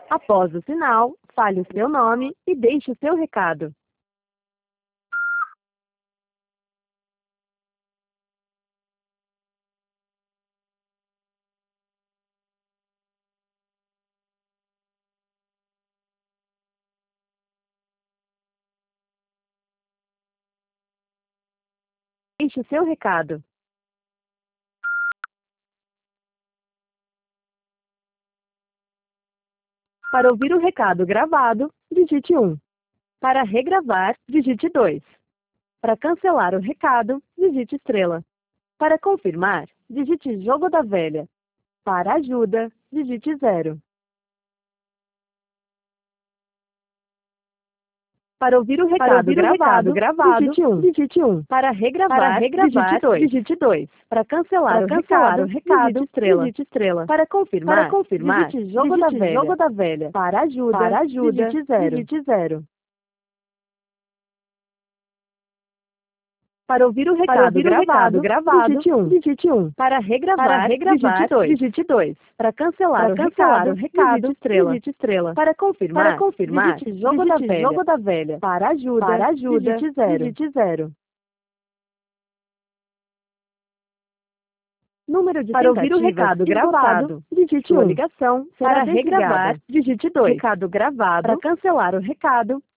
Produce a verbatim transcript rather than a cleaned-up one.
Após o sinal, fale o seu nome e deixe o seu recado. Deixe o seu recado. Para ouvir o recado gravado, digite um. Para regravar, digite dois. Para cancelar o recado, digite estrela. Para confirmar, digite jogo da velha. Para ajuda, digite zero. Para ouvir o recado, ouvir gravado, o recado gravado, digite um. Digite um. Para regravar, Para regravar digite dois. Digite dois. Para cancelar, Para o, cancelar recado, o recado, digite estrela. Digite estrela. Para confirmar, Para confirmar digite jogo, digite da, velha. jogo da velha. Para ajuda, Para ajuda digite zero. Digite zero. Para ouvir o recado, Para ouvir gravado, o recado gravado, digite um. Digite um. Para regravar, Para regravar digite dois. Digite dois. Para cancelar, Para o, cancelar recado, o recado, digite estrela. Digite estrela. Para confirmar, Para confirmar digite jogo, digite da, velha. jogo da velha. Para ajuda, Para ajuda digite zero. Digite zero. Número de Para ouvir o recado gravado, digite um. Ligação para regravar, digite dois. Recado gravado. Para cancelar o recado,